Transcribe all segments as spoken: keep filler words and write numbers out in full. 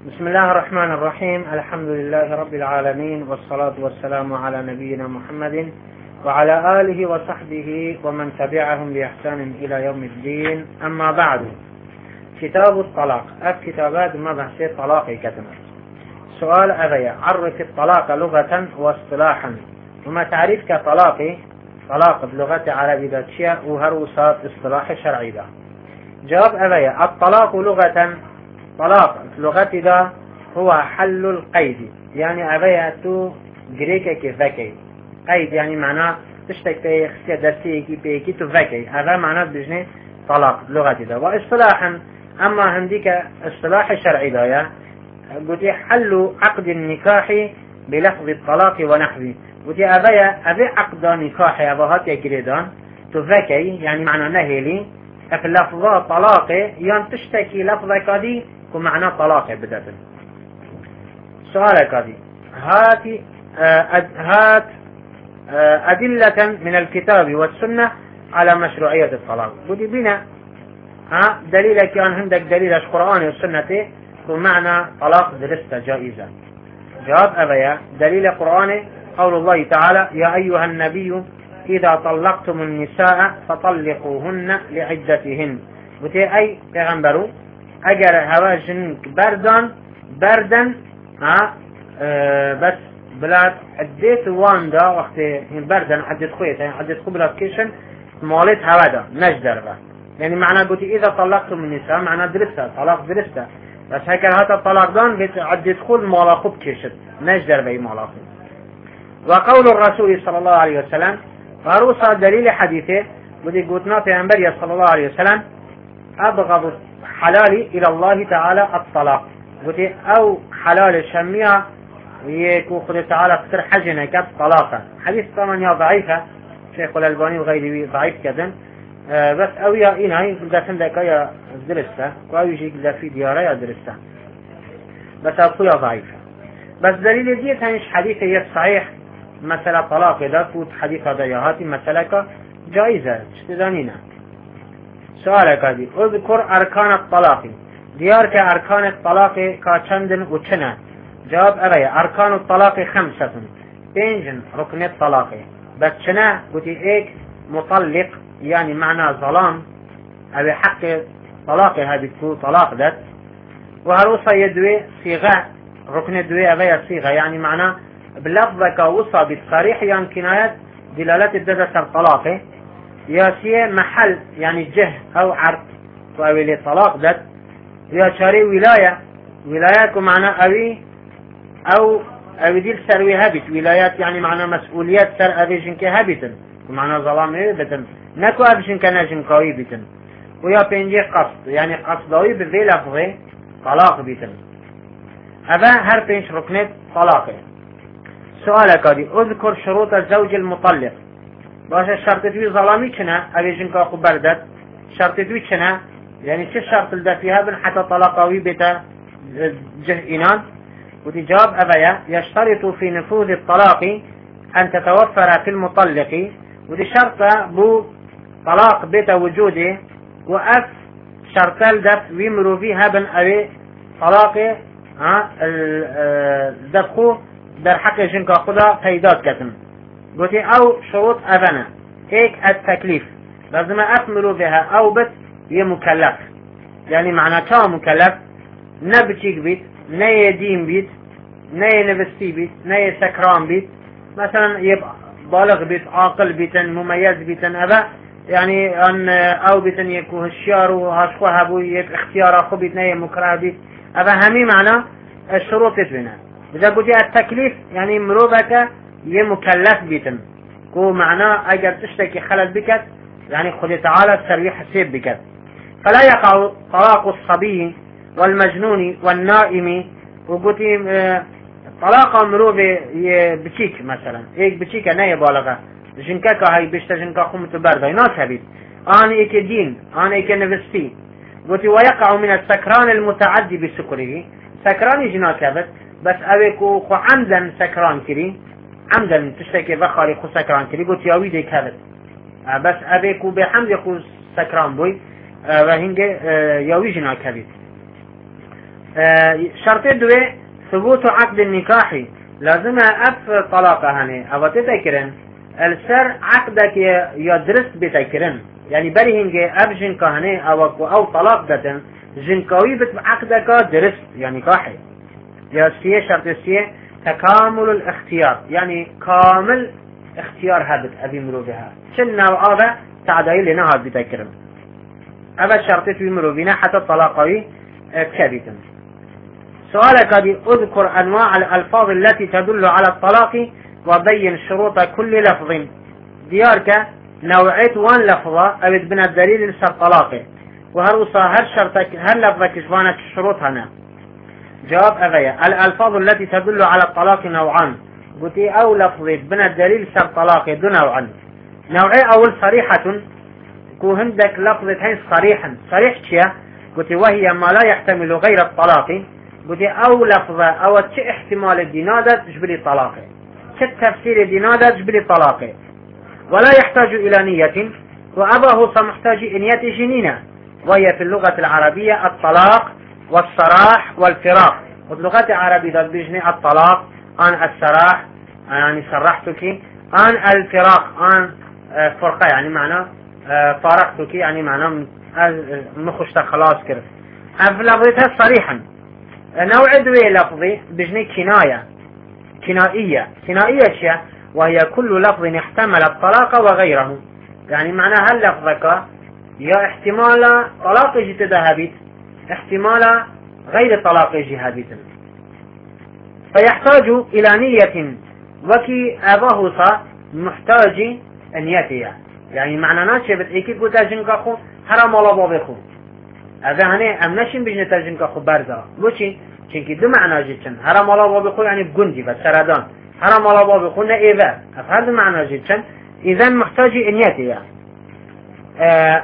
بسم الله الرحمن الرحيم. الحمد لله رب العالمين، والصلاة والسلام على نبينا محمد وعلى آله وصحبه ومن تبعهم بإحسان إلى يوم الدين. أما بعد، كتاب الطلاق. أف كتابات ما بحث طلاق كتمت. سؤال أذية: عرف الطلاق لغة واصطلاحا، وما تعريف كطلاق طلاق بلغة عربية وهروسات اصطلاح شرعي ده. جواب أذية: الطلاق لغة، طلاق لغة ده هو حل القيد، يعني أذية تو جريكا كفاكي قيد، يعني معناه تشتك في خسية درسيكي بيكي تفاكي، هذا معناه بجنة طلاق لغة ده. واصطلاحا، أما عندك اصطلاح شرعي ده قلت حل عقد النكاح بلفظ الطلاق ونحوه. قلت أذية أذي عقد نكاح أبهات يكريدان تفاكي، يعني معناه نهيلي في لفظة طلاق، يعني تشتكي لفظة كذي ومعنى طلاق بدأت. سؤالك هذه هات هات أدلة من الكتاب والسنة على مشروعية الطلاق. بدي بنا ها دليلك كان عندك دليل القرآن والسنة ومعنى طلاق درست جائزة. جواب أبيا: دليل القرآن قول الله تعالى: يا أيها النبي إذا طلقتم النساء فطلقوهن لعدتهن. بدي أي پیغمبرو اگر هوا جنك بردان بردن ها اه بس بلاد عديت وان دا وقت بردن عديت خويت، يعني عديت خو بلاد كيشن مالت هوا دا نجدر با، يعني معنى قلت إذا طلقتم النساء معنى درسته طلاق درسته، بس هكذا هذا الطلاق دان قلت عديت خو مالا خوب كيشن نجدر بي مالا خوب. وقول الرسول صلى الله عليه وسلم فروسا دليل حديثه بدي قلتنا پیغمبر صلى الله عليه وسلم: أبغض حلال إلى الله تعالى الطلاق. قلت أو حلال شميها يكو خد تعالى كتر حجنا كت طلاقا. حديث طبعا يا ضعيفة، شيخ الألباني وغيره ضعيف كذا، أه بس أو يا إنهاي قلت سندك يا درسته، أو يجي قلت في ديارة يا درسته، بس أقول يا ضعيفة. بس دليل ديت هنش حديث هي صحيح، مثلا طلاق إذا فوت حديث هذا يا هاتي مثلا جائزة اشتدانينا. سؤالك هذه: اذكر أركان الطلاق. ديارك أركان الطلاق كاشندن وشنا. جواب أبي: أركان الطلاق خمسة، بينجن ركن الطلاق، بس شنا قلت إيك مطلق، يعني معنى ظلام أبي حق طلاق هذه طلاق ذات. وهروصا يدوي صيغة، ركن الدوي أبي صيغة، يعني معنى بلفظك وصى بالصريح، يعني كناية دلالة الدرس الطلاق. ياسية محل، يعني جه أو عرض وأولي طلاق ذات. يا شاري ولاية، ولايات معنى أبي أو أبي ديل سروي هبت، ولايات يعني معنى مسؤوليات سر أبي جنك هبتن، ومعنى ظلام هبتن نكو أبي جنك نجم قوي بتن. ويا بينجي قصد، يعني قصدوي بذي لفظه طلاق بتن. أبا هر بينش ركنت طلاقه. سؤالك هذه: اذكر شروط الزوج المطلق. باشه شرط دوی ظلامی چنه اوی جنکا خوب بردد، شرط دوی چنه يعني چه شرط لده فيها بن حتى طلاقاوي بتا جه إنان. ودي جواب أبايا: يشترط في نفوذ الطلاق أن تتوفر في المطلق. ودي شرط بو طلاق بتا وجوده وأف شرط لده ويمرو فيها بن أبي طلاق ها الدفخو در حق جنكا خدا قيدات كتن. قلت أو شروط أذنة هيك التكليف لازم أثمروا بها أو بت يمكلف، يعني معنى كا مكلف نبتيك بيت ني دين بيت ني نفسي بيت ني سكران بيت، مثلا يبقى بالغ بيت عاقل بيتن مميز بيتن أبا، يعني أن أو بيتن يكون هشيار وهاشقوها بو يك اختيار أخو بيت ني مكره بيت أبا. همي معنى الشروط تبنى. إذا قلت التكليف يعني مروبك يمكلف بيتن، كو معناه أجر تشتكي خلل بكت، يعني خذ تعالى السريح حسيب بكت. فلا يقع طلاق الصبي والمجنون والنائم. وقلت اه طلاق امرو بشيك مثلا، ايك بشيك ناي بالغة جنكاكا هاي بشتا جنكا خمت برده ناس هبيت آن ايك دين آن ايك نفسي. قلت ويقع من السكران المتعدي بسكره. سكران جناك هبت بس اويكو خو عمدا سكران كري، عمدا تشتكي بخاري خو سكران كري. قلت ياوي ديك هبت بس اويكو بحمد خو سكران بوي وهنجي ياوي جناك هبت. اه شرط دوه ثبوت عقد النكاح لازم اف طلاقه هني او تتكرن السر عقدك يا درست بتكرن يعني بري هنجي اب جنكا هني او او طلاق دتن جنكاوي بت عقدك درست يعني كاحي يا سي شرط سي تكامل الاختيار يعني كامل اختيار هابت ابي مرو بها شنو هذا تعديل لنا هاد بتكرن ابا شرط في مرو بنا حتى طلاقوي كبيتن. سؤالك هذه اذكر انواع الالفاظ التي تدل على الطلاق وبين شروط كل لفظ. ديارك نوعية وان لفظة ابد بنا الدليل لسر طلاقه وهروصا هل شرطك هل لفظك اشبانك الشروط هنا. جواب اغيا الالفاظ التي تدل على الطلاق نوعان قلتي او لفظ بنا الدليل سر طلاقه دو نوعا. نوعي اول صريحة كو هندك لفظتين صريحا صريح شيا قلتي وهي ما لا يحتمل غير الطلاق قلتي او لفظة او تش احتمال الدنادة تجبري طلاقه كالتفسير الدنادة تجبري طلاقه ولا يحتاج الى نية واباه سمحتاج نية جنينة وهي في اللغة العربية الطلاق والصراح والفراق. واللغة العربية بيجني الطلاق ان السراح يعني سرحتك ان الفراق ان فرقة يعني معنى فارقتك يعني معنى مخشت خلاص كرف. لفظتها صريحا. نوع دوي لفظي بجني كناية كنائية كنائية شيء وهي كل لفظ يحتمل الطلاق وغيره يعني معنى هل لفظك يا احتمال طلاق جتذهبت احتمال غير طلاق جهابت فيحتاج إلى نية وكي أباهص محتاج نيتها يعني معنى ناشي بتأكيد بتاجنك أخو حرام ولا بابخو هذا هني أم نشين بجنة تاجنك أخو برزا بوشي چونكي دو معنى جيتشن حرام ولا بابخو يعني بجندي بسردان حرام ولا بابخو نئيبا هذا معنى جيتشن إذن محتاج نيتها آه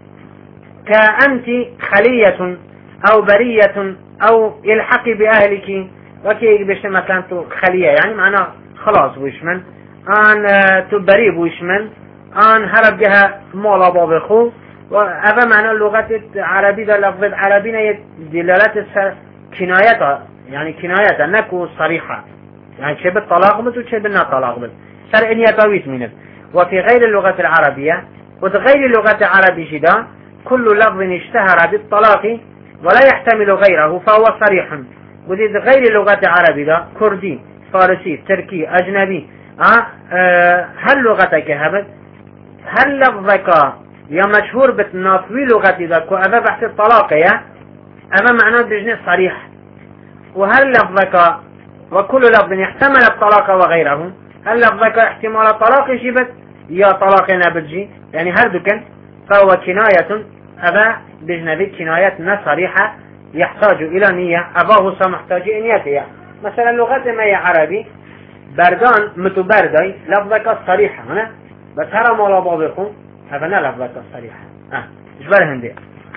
كأنت خلية أو برية أو الحقي بأهلك وكي بيش مثلا تو خلية يعني معناه خلاص ويشمن أن تبري ويشمن أن هرب جها مولا بابخو وهذا معنى اللغة العربية ده لفظ عربية دلالات كنايتها يعني كنايتها نكو صريحة يعني شيء بالطلاق بس وشيء بالنا طلاق بس سر إن يتويت منه. وفي غير اللغة العربية وغير اللغة العربية جدا كل لفظ اشتهر بالطلاق ولا يحتمل غيره فهو صريح. وذي غير اللغة العربية كردي فارسي تركي أجنبي أه أه هل لغتك هبت هل لفظك يا مشهور بتناطوي لغتي ذاك وأذا بحث الطلاق يا أما معناه بجنس صريح. وهل لفظك وكل لفظ يحتمل الطلاق وغيره هل لفظك احتمال الطلاق يجيبت يا طلاق نابتجي يعني هردك فهو كناية أبا بجنبي كناية صريحة يحتاج إلى نية أباه سمحتاج نيتها. مثلا لغة ما هي عربي بردان متبردي لفظك الصريحة هنا بس هرى مولا بابكم هذا لا لفظك الصريحة اه جبال هندي.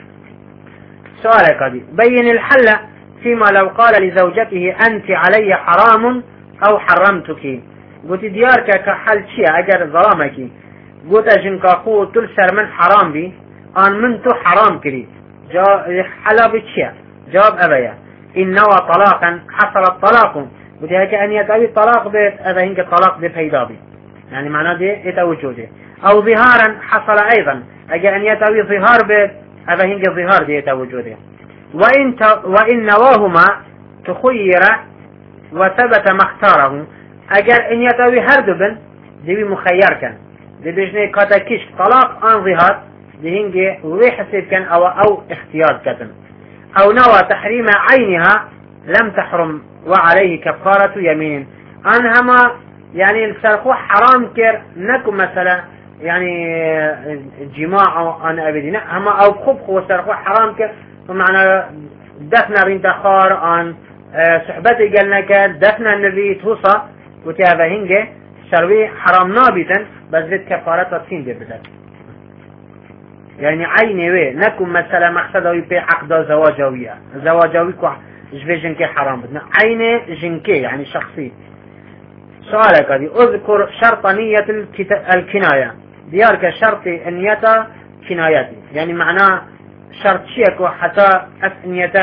سؤالك هذه بين الحل فيما لو قال لزوجته أنت علي حرام أو حرمتك قلت ديارك كحل شيء أجر ظلامك قلت أجنك أخو تلسر من حرام بي أن من تو حرام كري حلا بشيء جواب أبيا إن نوى طلاقا حصل الطلاق قلت هيك أن يتأوي الطلاق بيت أذا هنك طلاق بفيدا بي يعني معناه دي يتوجوده أو ظهارا حصل أيضا أجا أن يتأوي ظهار بيت أذا هنك ظهار دي يتوجوده. وإن, وإن نواهما تخير وثبت ما اختاره أجر إن يتأوي هردبن دي مخير كان دي بجنه كاتاكيش طلاق آن ظهار دي هنجي ويحسب كان أو, أو اختيار كتن أو نوى تحريم عينها لم تحرم وعليه كفارة يمين أنهما يعني السرقو حرام كير نكو مثلا يعني جماع أن أبدنا هما أو بخبخ وسرقو حرام كير ومعنى دفنا رين تخار أن صحبتي قالنا كان دفنا النبي توصى وتابا هنجي سروي حرام نابتا بس ذات كفارة تسين دي بدك يعني عيني وي نكون مثلا مقصدوي بي عقد زواجوية زواجوي كو جبي جنكي حرام بدنا عيني جنكي يعني شخصي. سؤالك هذه اذكر شرط نية الكناية ديارك شرط نية كنايتي يعني معناه شرط شيك وحتى أثنية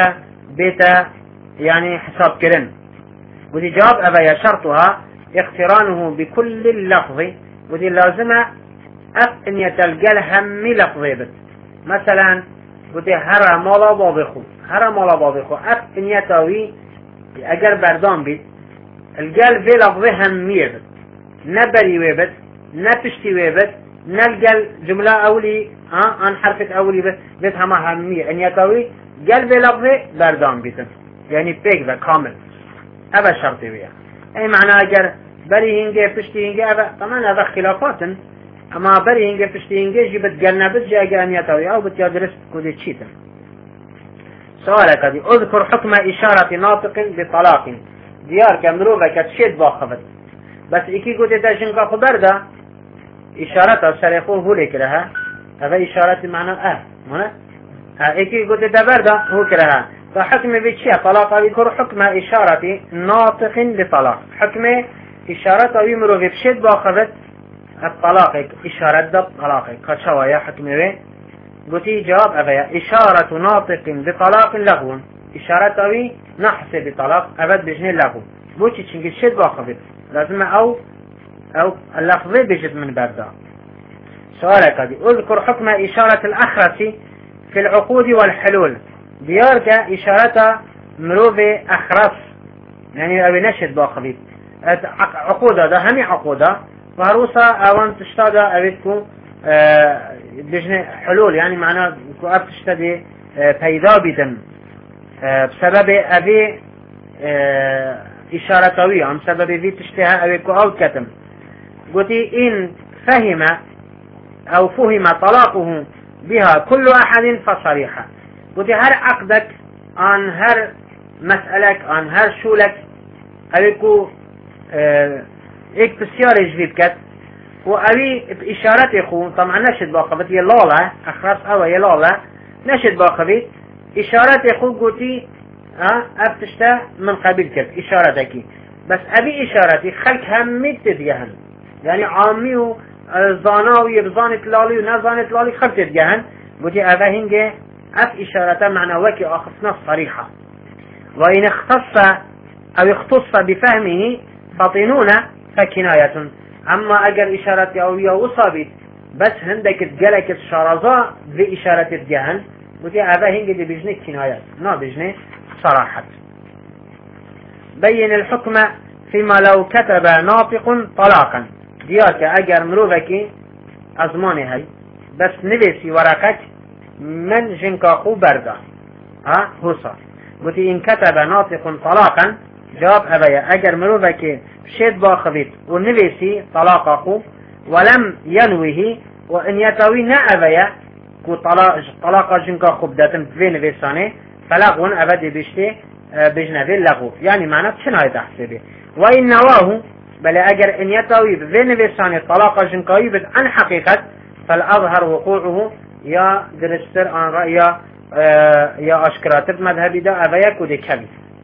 بيتا يعني حساب كرن. ودي جواب أبايا شرطها اقترانه بكل اللفظ، ودي لازمة أف إن يتلقى همي لفظي بس. مثلا ودي هرى مالا بابخو، هرى مالا بابخو أف إن يتوي أجر بردان بيت القال في لفظي همي بس، نبري ويبت نفشتي ويبت نلقى جملة أولي ها عن حرف أولي بس بس هما همي إن يتوي قال في لفظي بردان بيت، يعني بيك ذا كامل. هذا شرطي وياه. أي معنى أجر بري هنجي بشتي هنجي هذا طبعا هذا خلافات، أما بري هنجي بشتي هنجي جبت قلنا بتجي أجا أن يتوي أو بتجادرس كودي تشيتا. سؤالك هذه أذكر حكم إشارة ناطق بطلاق ديار كمروبة كتشيد باخفت بس إكي قد تجنك خبر ده إشارة سريخوه هو لكرها هذا إشارة معنى أه هنا إكي قد تبر ده هو كرها فحكم بيتشي طلاق أذكر حكم إشارة ناطق بطلاق حكم إشارة ويمرو بشيد باخفت الطلاق إشارة ده طلاق كشوايا حكم بيه قلتي جواب أبايا إشارة ناطق بطلاق لغو إشارة أوي نحس بطلاق أبد بجنين لغو بوشي تشنك الشد باخفت لازم أو أو اللفظي بجد من بردا. سؤالك هذه أذكر حكم إشارة الأخرس في العقود والحلول ديارك إشارة مروفي أخرس يعني أبي نشد باخفت عقودة ده همي عقودة وهروسا أوان تشتاد أبيتكو أه بجنة حلول يعني معناه كواب تشتدي أه بيدا بدن أه بسبب أبي أه إشارة قوية عن سبب ذي تشتها أبي كو كتم قلتي إن فهم أو فهم طلاقه بها كل أحد فصريحة قلتي هر عقدك عن هر مسألك عن هر شولك أبي كو أه إيك بسيار جديد كت وأبي بإشارة خو طبعا نشد باقبت يلالا أخرس أو يلالا نشد باقبت إشارة خو قلتي ها أفتشتا من قبل كت إشارتك بس أبي إشارتي خلق همي تتجهن يعني عامي وزاناوي بزانت لالي ونزانت لالي خلق تتجهن قلتي أبا هنجي أف إشارة معنى وكي أخصنا صريحة وإن اختص أو اختص بفهمه فطنون فكناية أما أجر إشارة أوية وصابت بس هندك تجلك الشرزاء بإشارة الجهن وتي هذا هنجي اللي بيجني كنايات ما بيجني صراحة. بين الحكم فيما لو كتب ناطق طلاقا دياك أجر مروفك أزماني هاي بس نبسي ورقك من جنكاخو بردا ها هوصا وتي إن كتب ناطق طلاقا جواب أبايا أجر مروفك شد باخبت ونبسي طلاقه ولم ينوه وإن يتوي نأبيا كو طلاق طلاق جنكا خبدة في نفسانه فلغون أبدي بشتي بجنبه لغو يعني معنى شنو تحسبه وإن نواه بل أجر إن يتوي في نفسانه طلاق جنكا يبد عن حقيقة فالأظهر وقوعه يا درستر عن رأي يا أشكرات مذهبي دا أبيا كودي كبي.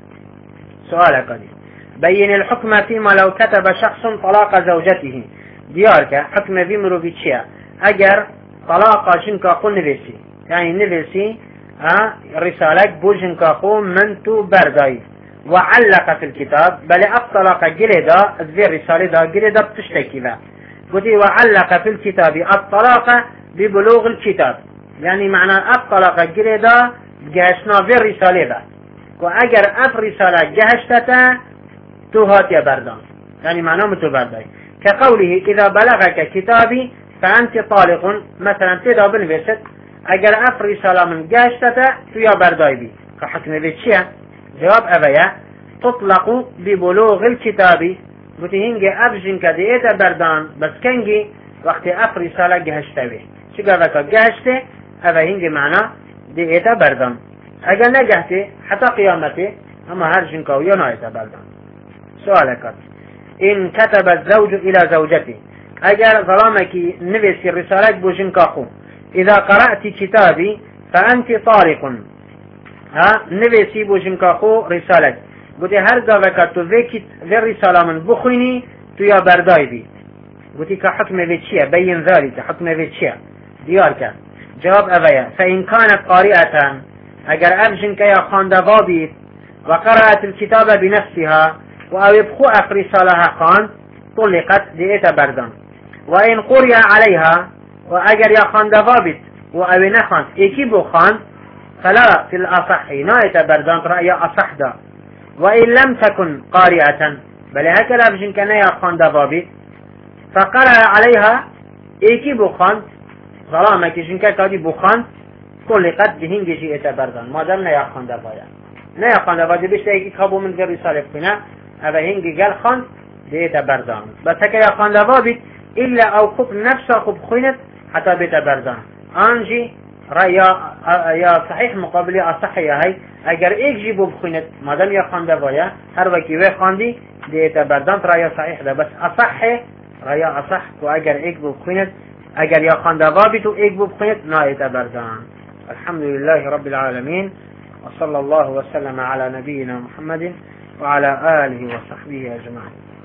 سؤالك قديم بين الحكم فيما لو كتب شخص طلاق زوجته ديارك حكم في مروفيتشيا أجر طلاق جنكا خو نفسي يعني نفسي اه رسالك بو جنكا خو منتو برداي وعلق في الكتاب بل الطلاق جلدا ذي الرسالة دا جلدا بتشتكي ذا قلت وعلق في الكتاب الطلاق ببلوغ الكتاب يعني معنى الطلاق جلدا جهشنا في الرسالة دا وأجر أف رسالة جهشتتا توهات يا بردان يعني معناه متبرداي كقوله إذا بلغك كتابي فأنت طالق مثلا تدا بالفسد أجر أف رسالة من جهشتتا تو يا برداي بي كحكم بيتشيا جواب أبايا تطلق ببلوغ الكتاب بتهنجي أبجن كديتا بردان بس كنجي وقت أف رسالة جهشتوي شو قالك جهشته أبا هنجي معناه ديتا بردان اگر نجحتي حتى قيامته اما هرجن كويا نايتا بردان. سؤالك ان كتب الزوج الى زوجته اگر ظلامك نفسي الرسالة بوجن كاخو اذا قرأت كتابي فانت طارق ها نفسي بوجن كاخو رسالة قلت هر قاوكا تو ذيكت ذي الرسالة من بخيني تو يا برداي بي قلت كحكم ذيتشيا بين ذلك حكم ذيتشيا ديارك جواب أبايا فإن كانت قارئة اگر ابجن که یا خاندوا بید و قرأت الكتاب بنفسها و او بخو اقری صالح خان طلقت دیتا بردان و این قرئ علیها و اگر یا خاندوا بید و او نخواند ایکی بخواند فلا في الأصح نايت بردان رأي أصح دا وإن لم تكن قارئة بل هكذا بجن كان يا خاندوا بید فقرأ عليها ایکی بخواند ظلامه که جنکه کادی بخواند طلقت بهنگی جیتا بردان مادام نیا خانده باید نیا خانده باید بیشتر ایکی کابو من گر رساله کنه اوه هنگی گل خواند دیتا بردان بس هکه یا خانده باید إلا أو خوب نفسه خوب خوينت حتى بيتا بردان آنجي رأي يا صحيح مقابل أصحي هاي اگر ایک جی بو بخوينت مادام یا خانده باید هر وکی وی خاندی دیتا بردان رأي صحيح ده بس أصحي رأي أصح و اگر ایک بو بخوينت اگر یا خاندوا بی تو ایک بو بخوينت نایت بردان. الحمد لله رب العالمين وصلى الله وسلم على نبينا محمد وعلى آله وصحبه أجمعين.